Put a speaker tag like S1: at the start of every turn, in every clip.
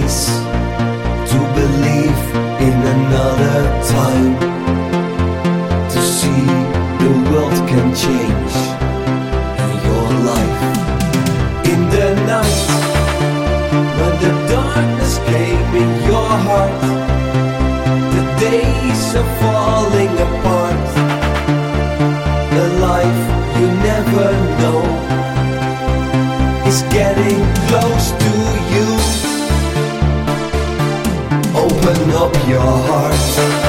S1: face to believe in another time, to see the world can change in your life. In the night, when the darkness came in your heart, the days are falling apart. The life you never know is getting close to you. Open up your heart.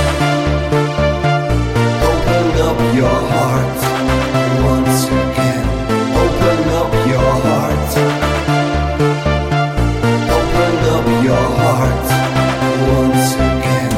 S1: Open up your heart once again. Open up your heart. Open up your heart once again.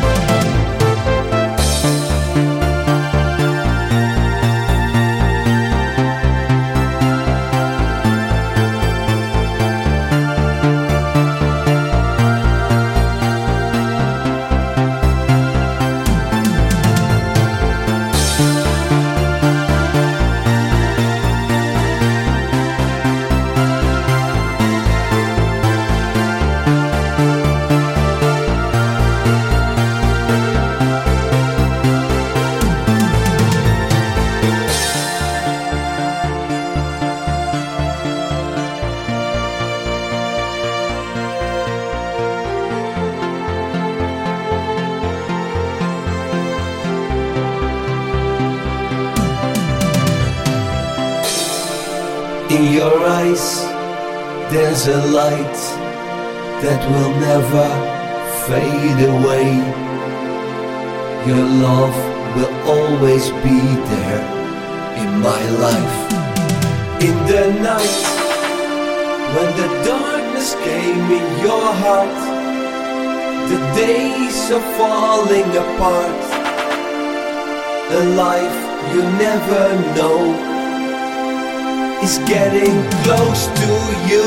S1: In your eyes, there's a light that will never fade away. Your love will always be there in my life. In the night, when the darkness came in your heart, the days are falling apart. A life you never know is getting close to you.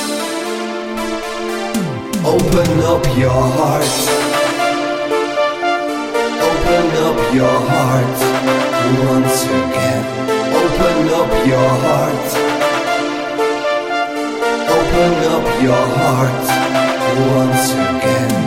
S1: Open up your heart. Open up your heart once again. Open up your heart. Open up your heart once again.